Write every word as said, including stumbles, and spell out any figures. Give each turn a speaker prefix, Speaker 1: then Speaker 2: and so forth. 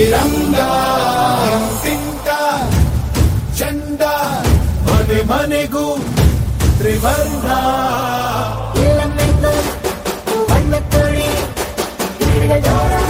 Speaker 1: Tiranga pink ಚಂದ ಮನೆ ಮನೆಗೂ ತ್ರಿವರ್ಣ
Speaker 2: ಬಣ್ಣ ತೋಡಿ